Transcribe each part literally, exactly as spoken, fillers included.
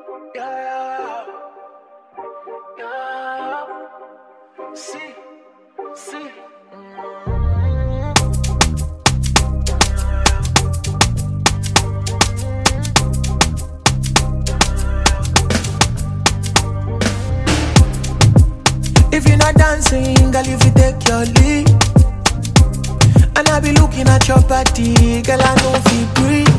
Yeah, yeah. See, see. If you're not dancing, girl, if you take your lead, and I be looking at your body, girl, I know if you breathe.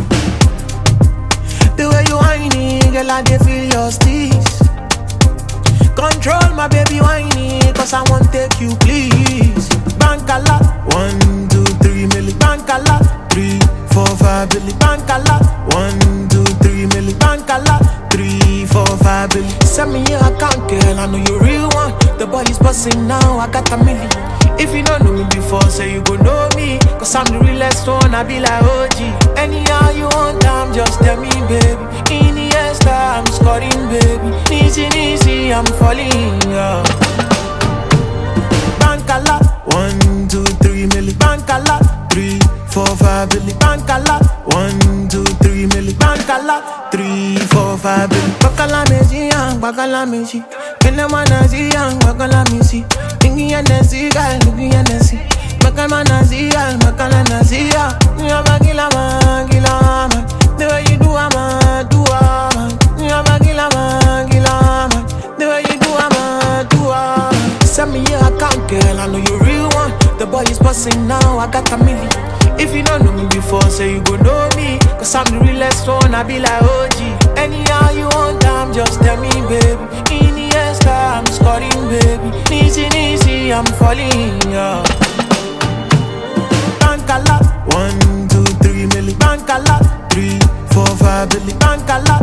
The way you whiny, girl, I dey feel your steez. Control my baby whiny, cause I won't take you, please. Bank a lot, one, two, three, milli. Bank a lot, three, four, five, billy. Bank a lot, one, two, three, milli. Bank a lot, three, four, five, billy. Send me your account, girl, I know you real one. The body's busting now, I got a milli. If you don't know me before, say you gon' know me, cause I'm the realest one, I be like O G. Anyhow you want time, just tell me, baby. Iniesta, I'm scoring, baby. Easy, easy, I'm falling, yeah. Bank a lot, one, two, three, milli. Bank a lot, three, four, five, billy. Bank a lot, one, two, three, milli. Bank a lot, three, four, five, billy. Bakala meji, yang, bakala meji. Kena mana si, yang, bakala meji. Thinking and see, girl, looking and see. Bakala nazi, girl, bakala nazi, yeah. Ya bakila man, gila man. The way you do a man, do a man. Ya bakila man, gila man. The way you do a man, do a man. Send me your account, girl, I know you real one. The boy is busting now, I got a milli. If you don't know me before, say you gon' know me, cause I'm the realest one, I be like O G. Anyhow you want time, just tell me, baby. Iniesta, I'm scoring, baby. Easy, easy, I'm falling, yeah. Bank a lot, one, two, three, milli. Bank a lot, three, four, five, billy. Bank a lot,